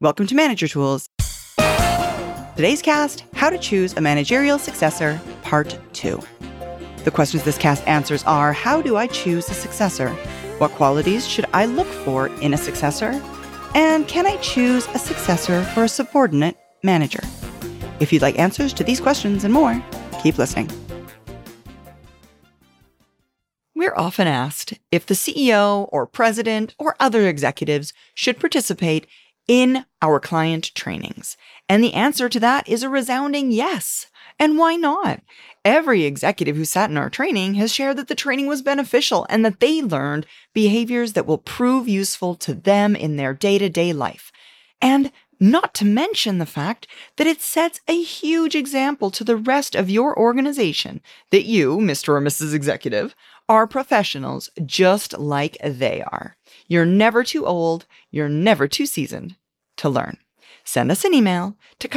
Welcome to Manager Tools. Today's cast, How to Choose a Managerial Successor, Part 2. The questions this cast answers are, how do I choose a successor? What qualities should I look for in a successor? And can I choose a successor for a subordinate manager? If you'd like answers to these questions and more, keep listening. We're often asked if the CEO or president or other executives should participate in our client trainings. And the answer to that is a resounding yes. And why not? Every executive who sat in our training has shared that the training was beneficial and that they learned behaviors that will prove useful to them in their day-to-day life. And not to mention the fact that it sets a huge example to the rest of your organization that you, Mr. or Mrs. Executive, are professionals just like they are. You're never too old, you're never too seasoned to learn. Send us an email to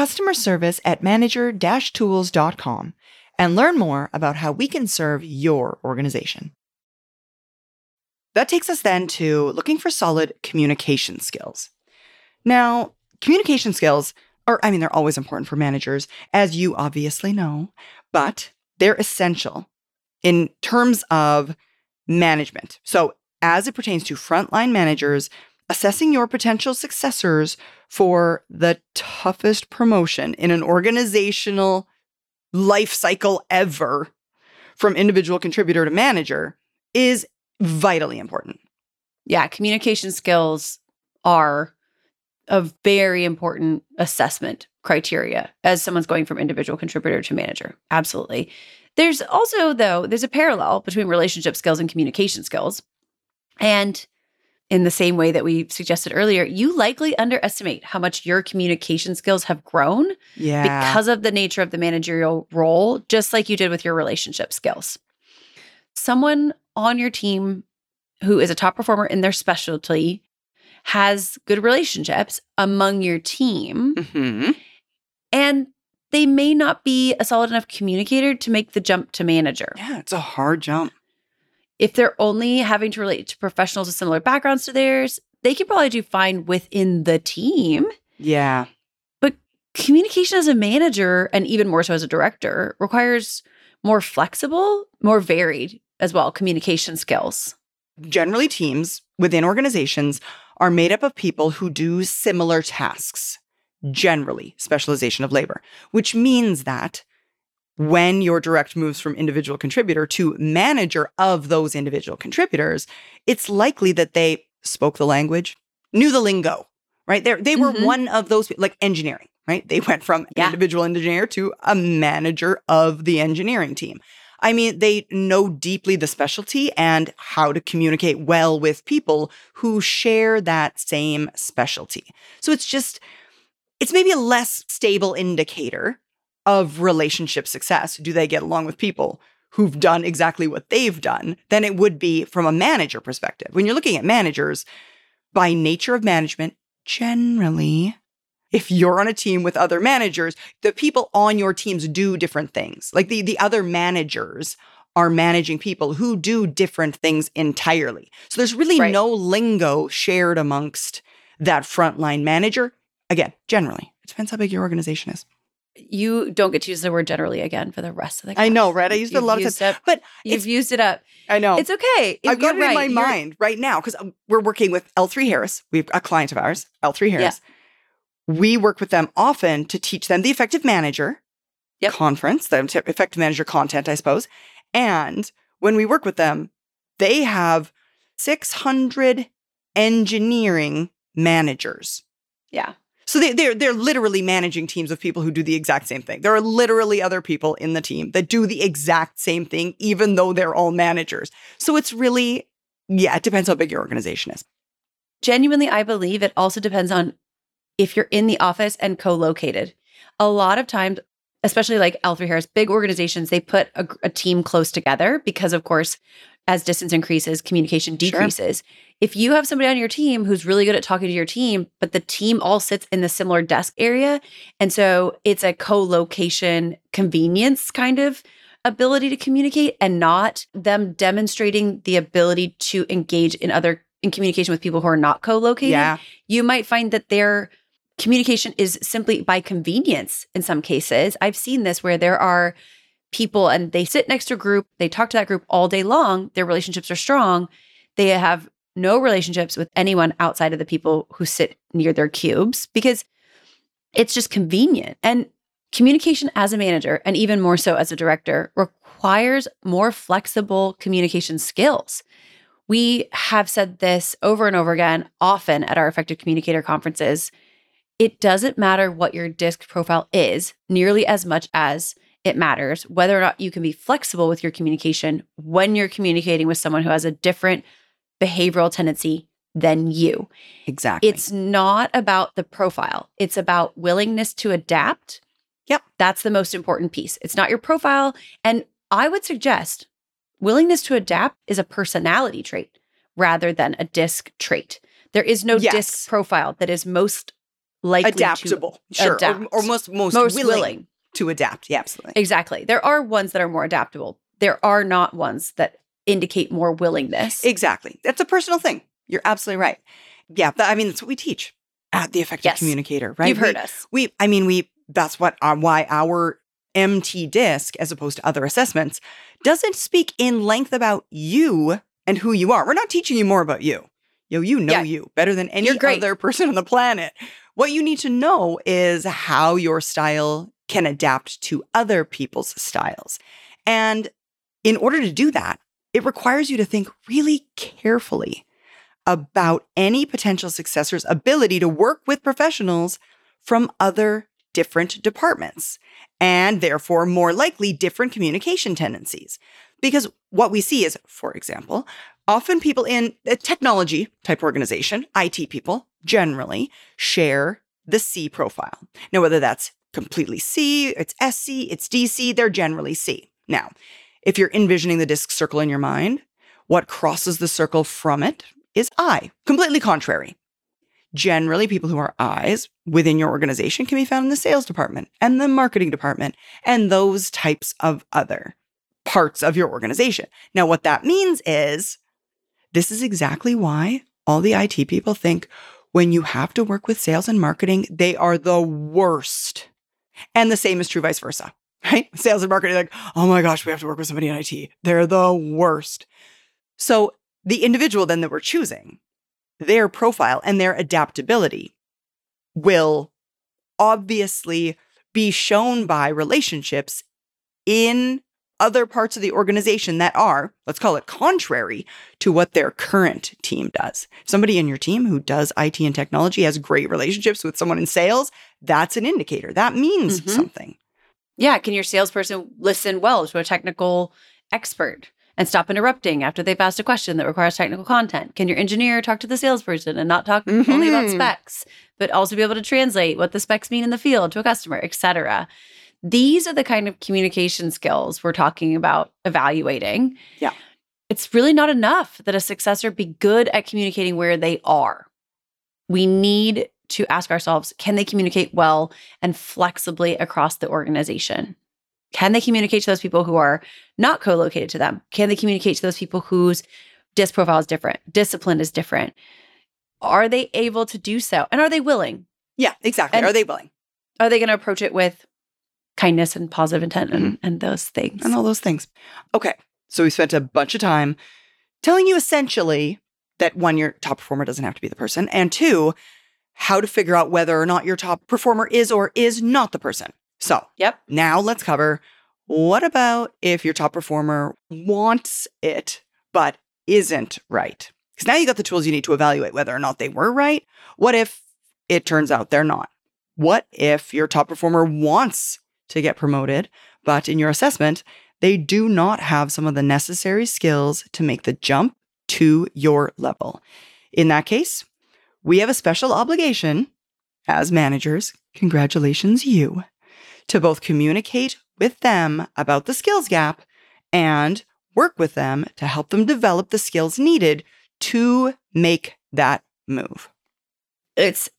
customerservice@manager-tools.com and learn more about how we can serve your organization. That takes us then to looking for solid communication skills. Now, communication skills they're always important for managers, as you obviously know, but they're essential in terms of management. So as it pertains to frontline managers, assessing your potential successors for the toughest promotion in an organizational life cycle ever, from individual contributor to manager, is vitally important. Yeah, communication skills are a very important assessment criteria as someone's going from individual contributor to manager. Absolutely. There's also, though, there's a parallel between relationship skills and communication skills. And in the same way that we suggested earlier, you likely underestimate how much your communication skills have grown because of the nature of the managerial role, just like you did with your relationship skills. Someone on your team who is a top performer in their specialty has good relationships among your team, and they may not be a solid enough communicator to make the jump to manager. Yeah, it's a hard jump. If they're only having to relate to professionals with similar backgrounds to theirs, they can probably do fine within the team. Yeah. But communication as a manager, and even more so as a director, requires more flexible, more varied as well communication skills. Generally, teams within organizations are made up of people who do similar tasks. Generally, specialization of labor, which means that when your direct moves from individual contributor to manager of those individual contributors, it's likely that they spoke the language, knew the lingo, right? They were one of those, like engineering, right? They went from an individual engineer to a manager of the engineering team. I mean, they know deeply the specialty and how to communicate well with people who share that same specialty. So it's maybe a less stable indicator of relationship success. Do they get along with people who've done exactly what they've done than it would be from a manager perspective? When you're looking at managers, by nature of management, generally, if you're on a team with other managers, the people on your teams do different things. Like the other managers are managing people who do different things entirely. So there's really no lingo shared amongst that frontline manager. Again, generally, it depends how big your organization is. You don't get to use the word generally again for the rest of the class. I know, right? I used it a lot of times. But you've used it up. I know. It's okay. I've got it in my mind right now because we're working with L3 Harris. We have a client of ours, L3 Harris. Yeah. We work with them often to teach them the Effective Manager conference, the Effective Manager content, I suppose. And when we work with them, they have 600 engineering managers. Yeah. So they're literally managing teams of people who do the exact same thing. There are literally other people in the team that do the exact same thing, even though they're all managers. So it's really, it depends how big your organization is. Genuinely, I believe it also depends on if you're in the office and co-located. A lot of times, especially like L3 Harris, big organizations, they put a team close together because, of course, as distance increases, communication decreases. Sure. If you have somebody on your team who's really good at talking to your team, but the team all sits in the similar desk area, and so it's a co-location convenience kind of ability to communicate and not them demonstrating the ability to engage in communication with people who are not co-located, you might find that they're communication is simply by convenience in some cases. I've seen this where there are people and they sit next to a group, they talk to that group all day long, their relationships are strong. They have no relationships with anyone outside of the people who sit near their cubes because it's just convenient. And communication as a manager, and even more so as a director, requires more flexible communication skills. We have said this over and over again, often at our Effective Communicator conferences. It doesn't matter what your DISC profile is nearly as much as it matters whether or not you can be flexible with your communication when you're communicating with someone who has a different behavioral tendency than you. Exactly. It's not about the profile. It's about willingness to adapt. Yep. That's the most important piece. It's not your profile. And I would suggest willingness to adapt is a personality trait rather than a DISC trait. There is no DISC profile that is most likely adaptable, to adapt. or most willing to adapt. Yeah, absolutely. Exactly. There are ones that are more adaptable. There are not ones that indicate more willingness. Exactly. That's a personal thing. You're absolutely right. Yeah, that's what we teach at the Effective Communicator, right? You've heard us. That's why our MT DISC, as opposed to other assessments, doesn't speak in length about you and who you are. We're not teaching you more about you. You know you better than any other person on the planet. What you need to know is how your style can adapt to other people's styles. And in order to do that, it requires you to think really carefully about any potential successor's ability to work with professionals from other different departments, and therefore more likely different communication tendencies. Because what we see is, for example, often people in a technology type organization, IT people generally share the C profile. Now, whether that's completely C, it's SC, it's DC, they're generally C. Now, if you're envisioning the DISC circle in your mind, what crosses the circle from it is I, completely contrary. Generally, people who are I's within your organization can be found in the sales department and the marketing department and those types of other parts of your organization. Now, what that means is this is exactly why all the IT people think when you have to work with sales and marketing, they are the worst. And the same is true vice versa, right? Sales and marketing, like, oh my gosh, we have to work with somebody in IT. They're the worst. So the individual then that we're choosing, their profile and their adaptability will obviously be shown by relationships in other parts of the organization that are, let's call it, contrary to what their current team does. Somebody in your team who does IT and technology has great relationships with someone in sales, that's an indicator. That means something. Yeah. Can your salesperson listen well to a technical expert and stop interrupting after they've asked a question that requires technical content? Can your engineer talk to the salesperson and not talk only about specs, but also be able to translate what the specs mean in the field to a customer, et cetera? These are the kind of communication skills we're talking about evaluating. Yeah. It's really not enough that a successor be good at communicating where they are. We need to ask ourselves, can they communicate well and flexibly across the organization? Can they communicate to those people who are not co-located to them? Can they communicate to those people whose DISC profile is different, discipline is different? Are they able to do so? And are they willing? Yeah, exactly. And are they willing? Are they going to approach it with kindness and positive intent and those things? And all those things. Okay. So we spent a bunch of time telling you essentially that one, your top performer doesn't have to be the person. And two, how to figure out whether or not your top performer is or is not the person. So now let's cover, what about if your top performer wants it, but isn't right? Because now you got the tools you need to evaluate whether or not they were right. What if it turns out they're not? What if your top performer wants to get promoted, but in your assessment, they do not have some of the necessary skills to make the jump to your level? In that case, we have a special obligation as managers, congratulations you, to both communicate with them about the skills gap and work with them to help them develop the skills needed to make that move. It's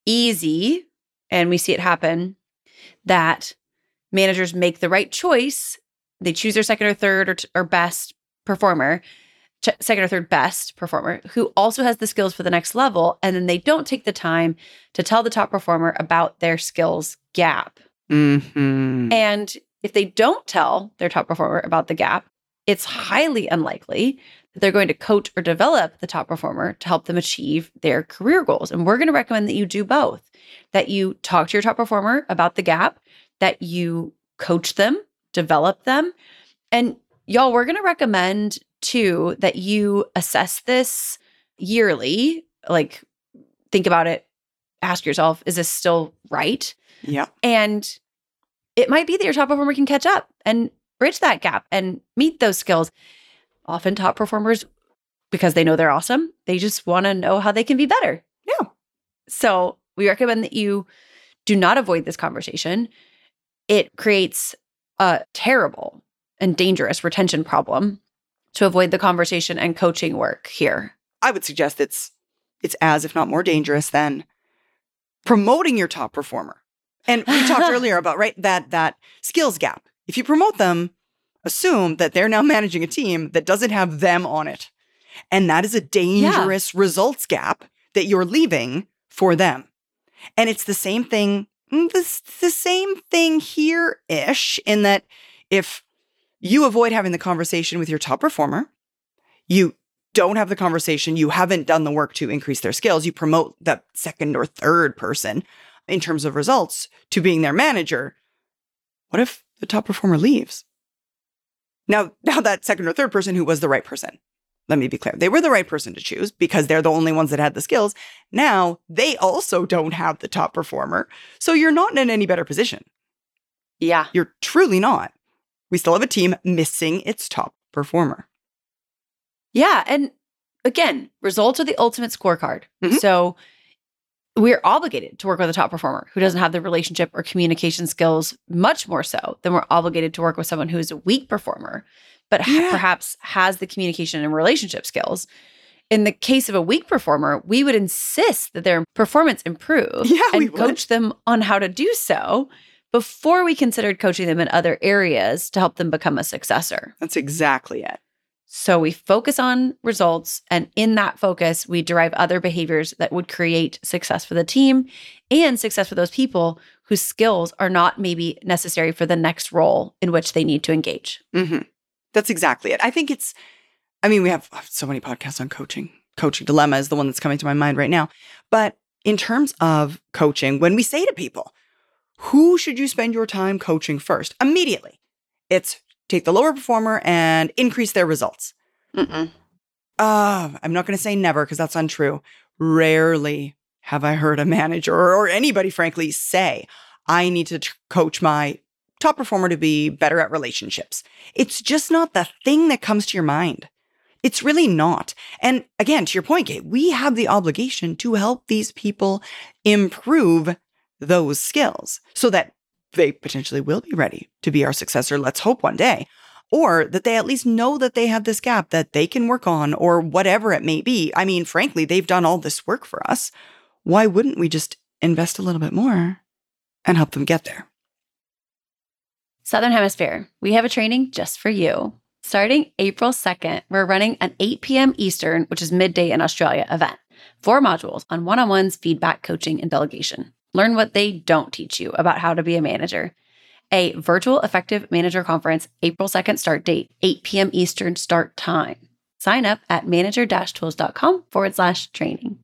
easy, and we see it happen, that managers make the right choice. They choose their second or third or best performer second or third best performer who also has the skills for the next level, and then they don't take the time to tell the top performer about their skills gap. Mm-hmm. And if they don't tell their top performer about the gap, it's highly unlikely that they're going to coach or develop the top performer to help them achieve their career goals. And we're going to recommend that you do both, that you talk to your top performer about the gap, that you coach them, develop them. And y'all, we're going to recommend too that you assess this yearly. Like, think about it, ask yourself, is this still right? Yeah. And it might be that your top performer can catch up and bridge that gap and meet those skills. Often top performers, because they know they're awesome, they just want to know how they can be better. Yeah. So we recommend that you do not avoid this conversation. It creates a terrible and dangerous retention problem to avoid the conversation and coaching work here. I would suggest it's as, if not more dangerous than promoting your top performer. And we talked earlier about, right, that skills gap. If you promote them, assume that they're now managing a team that doesn't have them on it. And that is a dangerous results gap that you're leaving for them. And it's the same thing, the same thing here-ish, in that if you avoid having the conversation with your top performer, you don't have the conversation, you haven't done the work to increase their skills, you promote that second or third person in terms of results to being their manager. What if the top performer leaves? Now that second or third person who was the right person, let me be clear, they were the right person to choose because they're the only ones that had the skills. Now they also don't have the top performer. So you're not in any better position. Yeah. You're truly not. We still have a team missing its top performer. Yeah. And again, results are the ultimate scorecard. Mhm. So we're obligated to work with a top performer who doesn't have the relationship or communication skills, much more so than we're obligated to work with someone who is a weak performer, but perhaps has the communication and relationship skills. In the case of a weak performer, we would insist that their performance improve and coach them on how to do so before we considered coaching them in other areas to help them become a successor. That's exactly it. So we focus on results, and in that focus, we derive other behaviors that would create success for the team and success for those people whose skills are not maybe necessary for the next role in which they need to engage. Mm-hmm. That's exactly it. I think we have so many podcasts on coaching. Coaching Dilemma is the one that's coming to my mind right now. But in terms of coaching, when we say to people, who should you spend your time coaching first? Immediately, it's take the lower performer and increase their results. I'm not going to say never because that's untrue. Rarely have I heard a manager or anybody, frankly, say, I need to coach my top performer to be better at relationships. It's just not the thing that comes to your mind. It's really not. And again, to your point, Kate, we have the obligation to help these people improve those skills so that they potentially will be ready to be our successor, let's hope one day, or that they at least know that they have this gap that they can work on or whatever it may be. I mean, frankly, they've done all this work for us. Why wouldn't we just invest a little bit more and help them get there? Southern Hemisphere, we have a training just for you. Starting April 2nd, we're running an 8 p.m. Eastern, which is midday in Australia, event. 4 modules on one-on-ones, feedback, coaching, and delegation. Learn what they don't teach you about how to be a manager. A virtual effective manager conference, April 2nd start date, 8 p.m. Eastern start time. Sign up at manager-tools.com/training.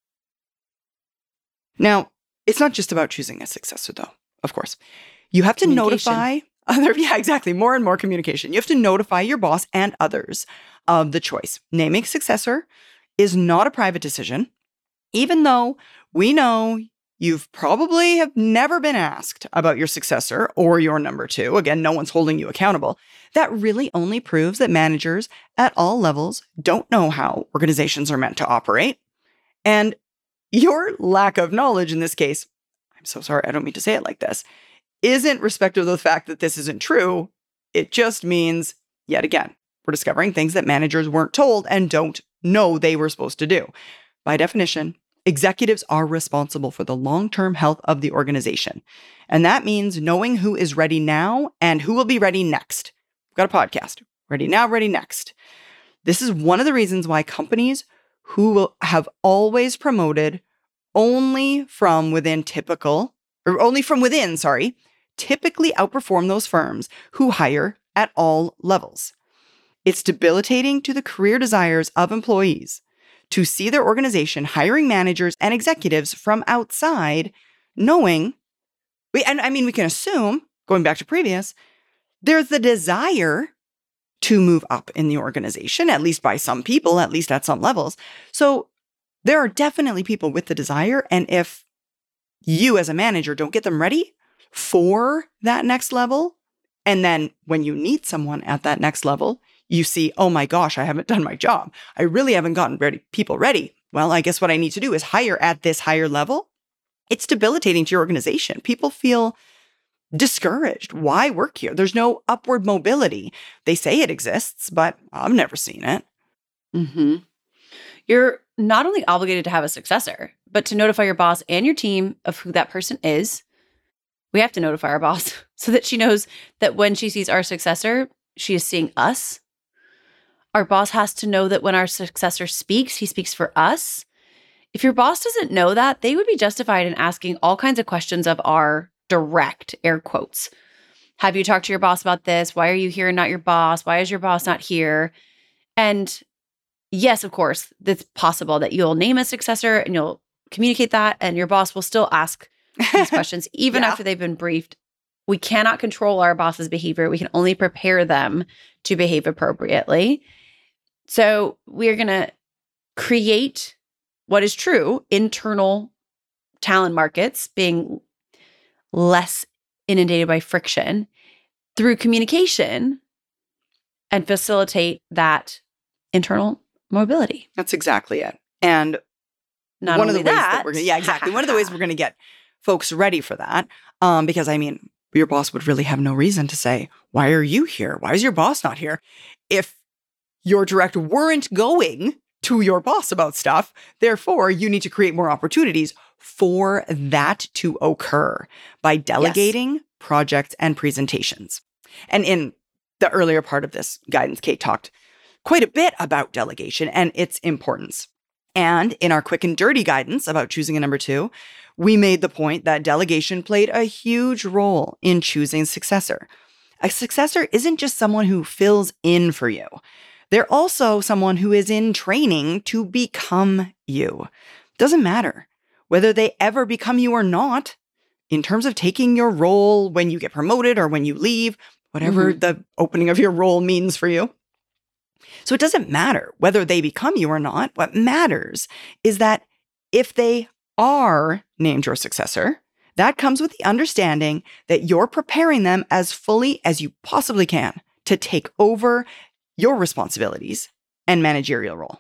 Now, it's not just about choosing a successor, though, of course. You have to notify more and more communication. You have to notify your boss and others of the choice. Naming a successor is not a private decision, even though we know you've probably have never been asked about your successor or your number 2. Again, no one's holding you accountable. That really only proves that managers at all levels don't know how organizations are meant to operate. And your lack of knowledge in this case, I'm so sorry, I don't mean to say it like this, isn't respective of the fact that this isn't true. It just means, yet again, we're discovering things that managers weren't told and don't know they were supposed to do. By definition, executives are responsible for the long-term health of the organization. And that means knowing who is ready now and who will be ready next. We've got a podcast. Ready now, ready next. This is one of the reasons why companies who have always promoted only from within, typically outperform those firms who hire at all levels. It's debilitating to the career desires of employees to see their organization hiring managers and executives from outside, knowing, we can assume, going back to previous, there's the desire to move up in the organization, at least by some people, at least at some levels. So there are definitely people with the desire. And if you as a manager don't get them ready for that next level, and then when you need someone at that next level, you see, oh my gosh, I haven't done my job. I really haven't gotten people ready. Well, I guess what I need to do is hire at this higher level. It's debilitating to your organization. People feel discouraged. Why work here? There's no upward mobility. They say it exists, but I've never seen it. Mm-hmm. You're not only obligated to have a successor, but to notify your boss and your team of who that person is. We have to notify our boss so that she knows that when she sees our successor, she is seeing us. Our boss has to know that when our successor speaks, he speaks for us. If your boss doesn't know that, they would be justified in asking all kinds of questions of our direct, air quotes. Have you talked to your boss about this? Why are you here and not your boss? Why is your boss not here? And yes, of course, it's possible that you'll name a successor and you'll communicate that, and your boss will still ask these questions even after they've been briefed. We cannot control our boss's behavior. We can only prepare them to behave appropriately. So we're going to create what is true, internal talent markets being less inundated by friction through communication and facilitate that internal mobility. That's exactly it. And not one only of the ways that, we're one of the ways we're going to get folks ready for that, because your boss would really have no reason to say, why are you here? Why is your boss not here? If your direct weren't going to your boss about stuff, therefore you need to create more opportunities for that to occur by delegating projects and presentations. And in the earlier part of this guidance, Kate talked quite a bit about delegation and its importance. And in our quick and dirty guidance about choosing a number 2, we made the point that delegation played a huge role in choosing a successor. A successor isn't just someone who fills in for you. They're also someone who is in training to become you. Doesn't matter whether they ever become you or not, in terms of taking your role when you get promoted or when you leave, whatever the opening of your role means for you. So it doesn't matter whether they become you or not. What matters is that if they are named your successor, that comes with the understanding that you're preparing them as fully as you possibly can to take over your responsibilities and managerial role.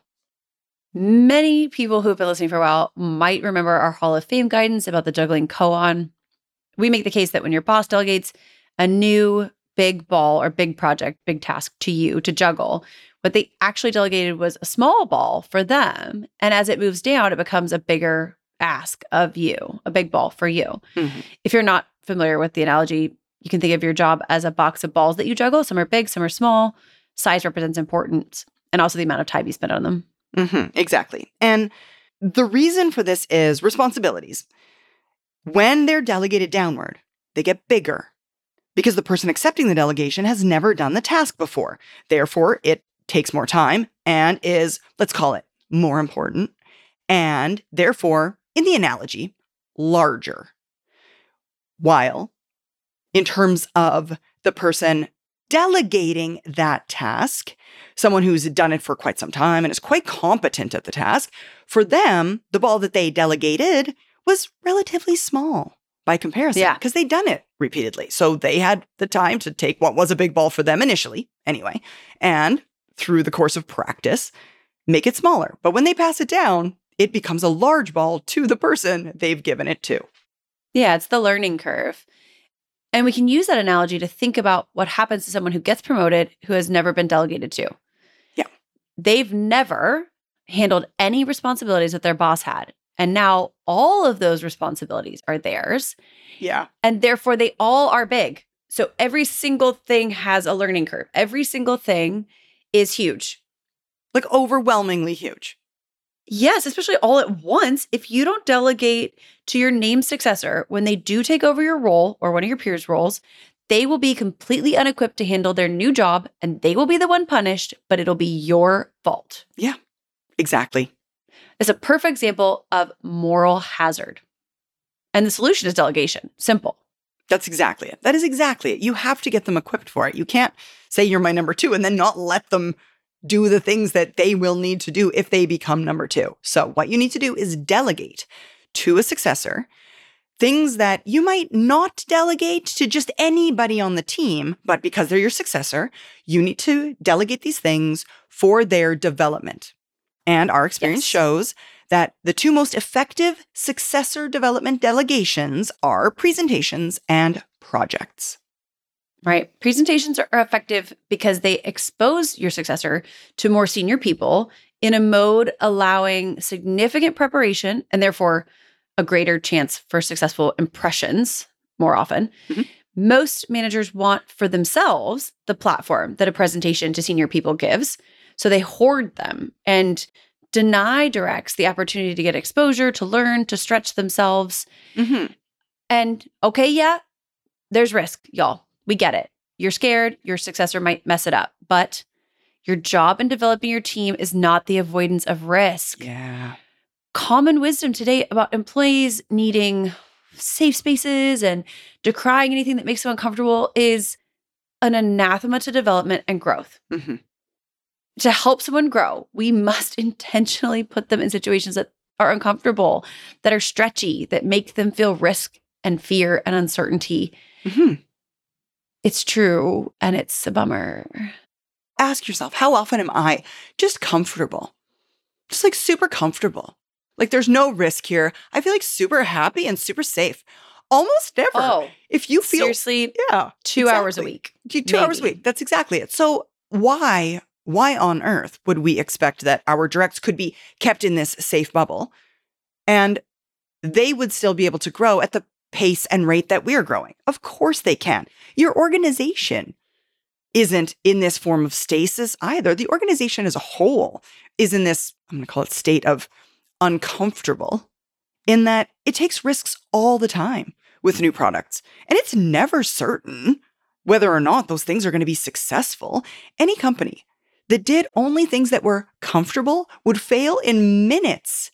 Many people who have been listening for a while might remember our Hall of Fame guidance about the juggling koan. We make the case that when your boss delegates a new big ball or big project, big task to you to juggle, what they actually delegated was a small ball for them. And as it moves down, it becomes a bigger ask of you, a big ball for you. Mm-hmm. If you're not familiar with the analogy, you can think of your job as a box of balls that you juggle. Some are big, some are small. Size represents importance and also the amount of time you spend on them. Mm-hmm, exactly. And the reason for this is responsibilities. When they're delegated downward, they get bigger because the person accepting the delegation has never done the task before. Therefore, it takes more time and is, let's call it, more important. And therefore, in the analogy, larger. While in terms of the person delegating that task, someone who's done it for quite some time and is quite competent at the task, for them, the ball that they delegated was relatively small by comparison because they'd done it repeatedly. So they had the time to take what was a big ball for them initially, anyway, and through the course of practice, make it smaller. But when they pass it down, it becomes a large ball to the person they've given it to. Yeah, it's the learning curve. And we can use that analogy to think about what happens to someone who gets promoted who has never been delegated to. Yeah. They've never handled any responsibilities that their boss had. And now all of those responsibilities are theirs. Yeah. And therefore they all are big. So every single thing has a learning curve. Every single thing is huge. like overwhelmingly huge. Yes, especially all at once. If you don't delegate to your named successor when they do take over your role or one of your peers' roles, they will be completely unequipped to handle their new job and they will be the one punished, but it'll be your fault. Yeah, exactly. It's a perfect example of moral hazard. And the solution is delegation. Simple. That's exactly it. That is exactly it. You have to get them equipped for it. You can't say you're my number 2 and then not let them do the things that they will need to do if they become number 2. So what you need to do is delegate to a successor things that you might not delegate to just anybody on the team, but because they're your successor, you need to delegate these things for their development. And our experience shows that the 2 most effective successor development delegations are presentations and projects. Right. Presentations are effective because they expose your successor to more senior people in a mode allowing significant preparation and therefore a greater chance for successful impressions more often. Mm-hmm. Most managers want for themselves the platform that a presentation to senior people gives, so they hoard them and deny directs the opportunity to get exposure, to learn, to stretch themselves. Mm-hmm. And okay, yeah, there's risk, y'all. We get it. You're scared. Your successor might mess it up. But your job in developing your team is not the avoidance of risk. Yeah. Common wisdom today about employees needing safe spaces and decrying anything that makes them uncomfortable is an anathema to development and growth. Mm-hmm. To help someone grow, we must intentionally put them in situations that are uncomfortable, that are stretchy, that make them feel risk and fear and uncertainty. Mm-hmm. It's true, and it's a bummer. Ask yourself, how often am I just comfortable? Just like super comfortable. Like there's no risk here. I feel like super happy and super safe. Almost never. Oh, if you feel seriously, 2 hours a week. 2 hours a week. That's exactly it. So why on earth would we expect that our directs could be kept in this safe bubble and they would still be able to grow at the pace and rate that we're growing? Of course they can. Your organization isn't in this form of stasis either. The organization as a whole is in this, I'm going to call it state of uncomfortable, in that it takes risks all the time with new products. And it's never certain whether or not those things are going to be successful. Any company that did only things that were comfortable would fail in minutes.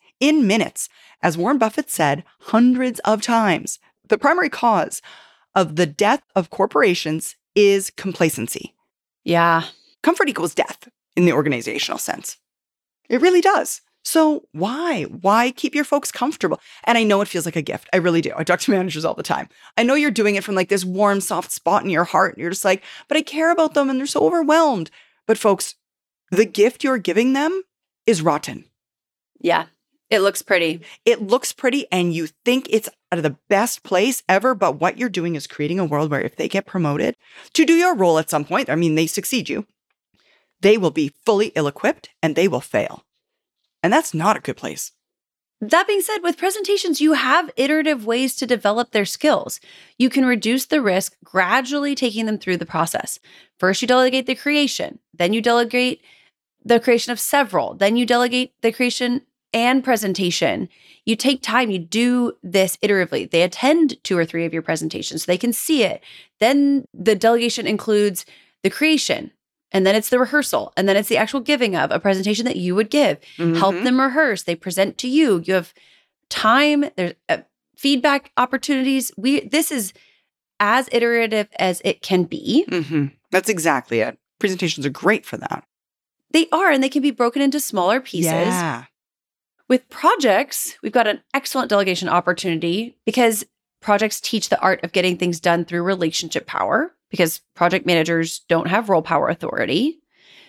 As Warren Buffett said hundreds of times, the primary cause of the death of corporations is complacency. Yeah. Comfort equals death in the organizational sense. It really does. So why? Why keep your folks comfortable? And I know it feels like a gift. I really do. I talk to managers all the time. I know you're doing it from like this warm, soft spot in your heart. And you're just like, but I care about them and they're so overwhelmed. But folks, the gift you're giving them is rotten. Yeah. It looks pretty. It looks pretty and you think it's out of the best place ever, but what you're doing is creating a world where if they get promoted to do your role at some point, I mean, they succeed you, they will be fully ill-equipped and they will fail. And that's not a good place. That being said, with presentations, you have iterative ways to develop their skills. You can reduce the risk, gradually taking them through the process. First, you delegate the creation. Then you delegate the creation of several. Then you delegate the creation and presentation. You take time, you do this iteratively. They attend 2 or 3 of your presentations so they can see it. Then the delegation includes the creation, and then it's the rehearsal, and then it's the actual giving of a presentation that you would give. Mm-hmm. Help them rehearse. They present to you. You have time. There's feedback opportunities. This is as iterative as it can be. Mm-hmm. That's exactly it. Presentations are great for that. They are, and they can be broken into smaller pieces. Yeah. With projects, we've got an excellent delegation opportunity because projects teach the art of getting things done through relationship power, because project managers don't have role power authority.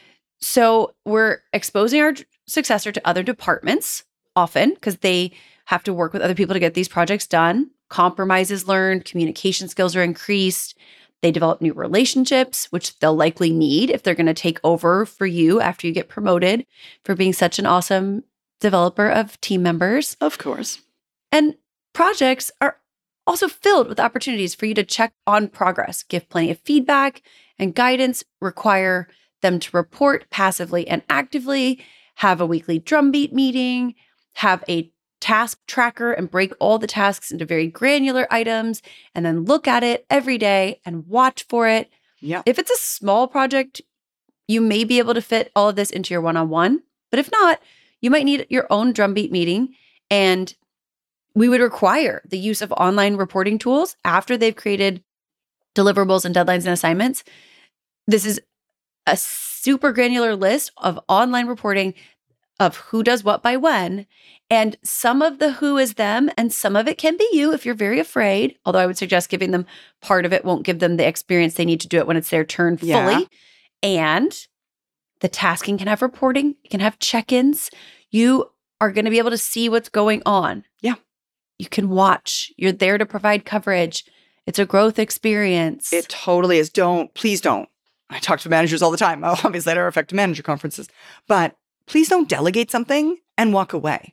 So we're exposing our successor to other departments often because they have to work with other people to get these projects done. Compromise is learned, communication skills are increased. They develop new relationships, which they'll likely need if they're going to take over for you after you get promoted for being such an awesome developer of team members. Of course. And projects are also filled with opportunities for you to check on progress, give plenty of feedback and guidance, require them to report passively and actively, have a weekly drumbeat meeting, have a task tracker and break all the tasks into very granular items, and then look at it every day and watch for it. Yeah. If it's a small project, you may be able to fit all of this into your one-on-one. But if not, you might need your own drumbeat meeting. And we would require the use of online reporting tools after they've created deliverables and deadlines and assignments. This is a super granular list of online reporting of who does what by when. And some of the who is them and some of it can be you if you're very afraid. Although I would suggest giving them part of it won't give them the experience they need to do it when it's their turn fully. Yeah. And the tasking can have reporting. It can have check-ins. You are going to be able to see what's going on. Yeah. You can watch. You're there to provide coverage. It's a growth experience. It totally is. Please don't. I talk to managers all the time, obviously at our effective manager conferences, but please don't delegate something and walk away.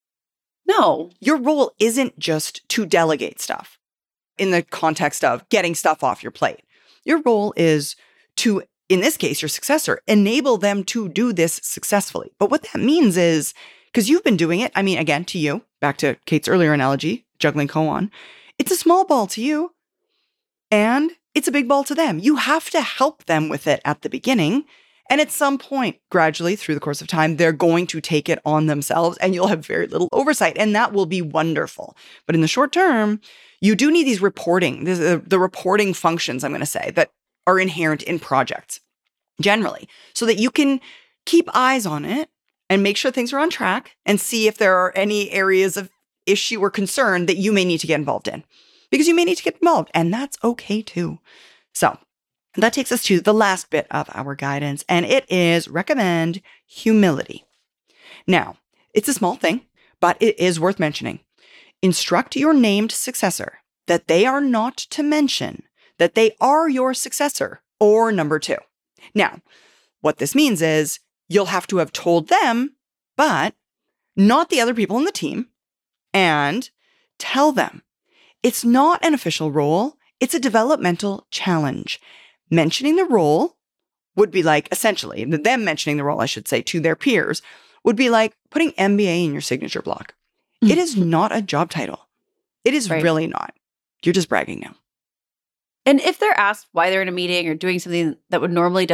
No. Your role isn't just to delegate stuff in the context of getting stuff off your plate. Your role is to, in this case, your successor, enable them to do this successfully. But what that means is, because you've been doing it, I mean, again, to you, back to Kate's earlier analogy, juggling koan, it's a small ball to you and it's a big ball to them. You have to help them with it at the beginning. And at some point, gradually through the course of time, they're going to take it on themselves and you'll have very little oversight. And that will be wonderful. But in the short term, you do need these reporting, the reporting functions, I'm going to say, that are inherent in projects generally, so that you can keep eyes on it and make sure things are on track and see if there are any areas of issue or concern that you may need to get involved in. Because you may need to get involved, and that's okay too. So that takes us to the last bit of our guidance, and it is recommend humility. Now, it's a small thing, but it is worth mentioning. Instruct your named successor that they are not to mention that they are your successor or number two. Now, what this means is you'll have to have told them, but not the other people in the team, and tell them. It's not an official role. It's a developmental challenge. Mentioning the role would be like, essentially, them mentioning the role, I should say, to their peers would be like putting MBA in your signature block. It is not a job title. It is really not. You're just bragging now. And if they're asked why they're in a meeting or doing something that would normally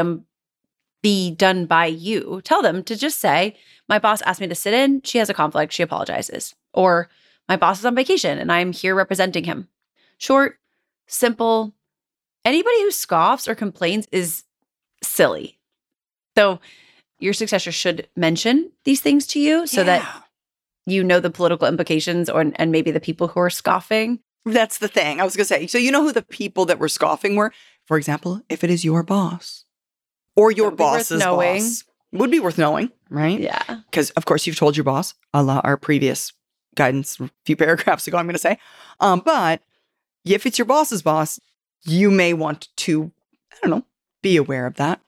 be done by you, tell them to just say, my boss asked me to sit in. She has a conflict. She apologizes. Or my boss is on vacation and I'm here representing him. Short, simple. Anybody who scoffs or complains is silly. So your successor should mention these things to you so that you know the political implications and maybe the people who are scoffing. That's the thing. I was going to say, so you know who the people that were scoffing were? For example, if it is your boss or your boss's boss. Would be worth knowing, right? Yeah. Because, of course, you've told your boss, a la our previous guidance a few paragraphs ago, I'm going to say. But if it's your boss's boss, you may want to, be aware of that.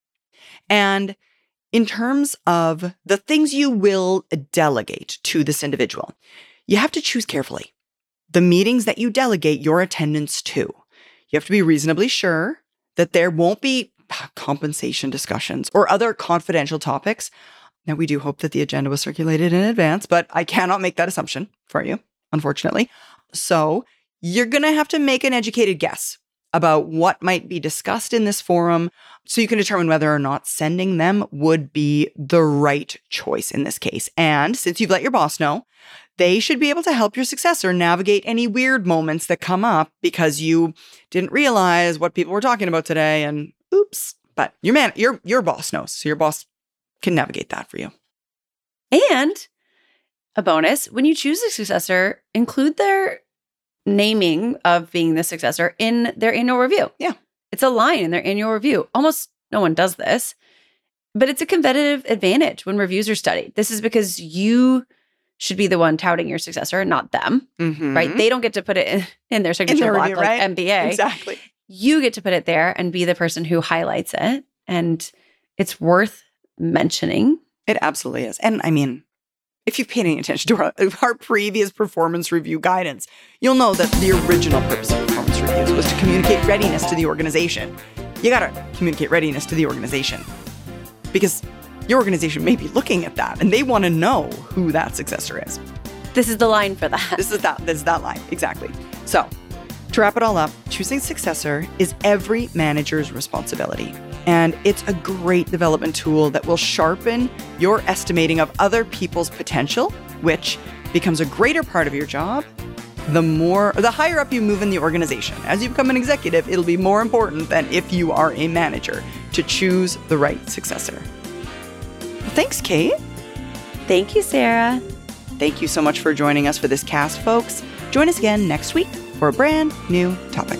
And in terms of the things you will delegate to this individual, you have to choose carefully the meetings that you delegate your attendance to. You have to be reasonably sure that there won't be compensation discussions or other confidential topics. Now, we do hope that the agenda was circulated in advance, but I cannot make that assumption for you, unfortunately. So you're going to have to make an educated guess about what might be discussed in this forum so you can determine whether or not sending them would be the right choice in this case. And since you've let your boss know, they should be able to help your successor navigate any weird moments that come up because you didn't realize what people were talking about today and oops. But your boss knows, so your boss can navigate that for you. And a bonus, when you choose a successor, include their naming of being the successor in their annual review. Yeah. It's a line in their annual review. Almost no one does this, but it's a competitive advantage when reviews are studied. This is because you should be the one touting your successor, not them, right? They don't get to put it in their signature block like MBA. Exactly. You get to put it there and be the person who highlights it. And it's worth mentioning. It absolutely is. And I mean, if you've paid any attention to our previous performance review guidance, you'll know that the original purpose of performance reviews was to communicate readiness to the organization. you got to communicate readiness to the organization, because your organization may be looking at that and they want to know who that successor is. This is the line for that. This is that line. Exactly. So to wrap it all up, choosing successor is every manager's responsibility. And it's a great development tool that will sharpen your estimating of other people's potential, which becomes a greater part of your job the higher up you move in the organization. As you become an executive, it'll be more important than if you are a manager to choose the right successor. Well, thanks, Kate. Thank you, Sarah. Thank you so much for joining us for this cast, folks. Join us again next week for a brand new topic.